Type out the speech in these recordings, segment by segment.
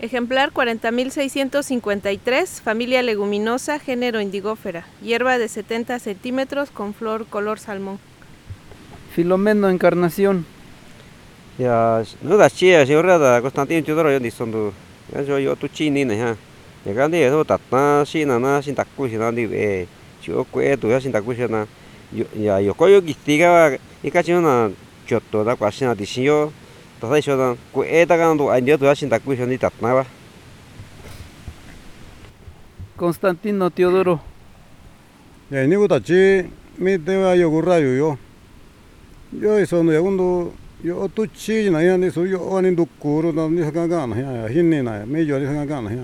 Ejemplar 40.653, familia leguminosa, género Indigófera, hierba de 70 centímetros con flor color salmón. Filomeno Encarnación. Ya, no da chia, si ahora da Constantino Teodoro yo disondo. Ya yo tu chini này ha. Ya cái này nó đặt na xin là na xin đặt cuối xin na đi về. Chịu quê tụi xin đặt cuối xin na. Ya yo có yo cái cái chuyện là chuột tụi đã quá xin là đi xin yo. Tao thấy cho nó quê ta cái nó anh nhớ tụi xin đặt cuối xin đi đặt na ba. Constantino Teodoro. Ya ini ko tachi mi te wa yo gurrayo yo. Yo isondo ya gundo yo tu chi na ya ni so yo ani du kuro na ni saka ga na ya hinni na me yo ni saka ga na ya.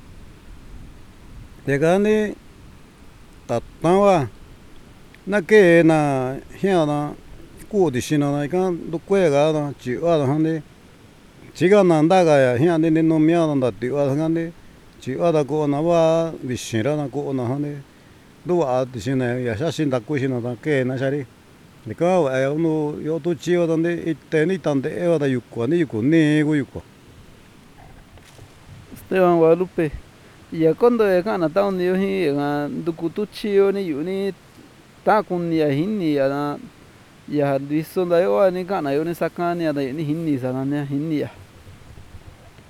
Te ga ni ta ta wa na ke na ya na ku di shi na ka du kwe ga na chi wa da han ni chi ga na da ga ya ya ni no mya na da ti wa ga ni chi wa da ko na wa bi shi ra na ko na han ni do wa di shi na ya sha shin da ku shi na da ke na sha ri. Nika uno yo tu chi wa dande iteni tante e wa da yuko ni go yuko. Esteban Guadalupe. Ya cuando kana ta un yo hi nga dukutu chio ni yu ni ta kun ya hinni ya na ya diso da yo ni kana yo ni sakani ya da ni hinni sana ne hinni ya.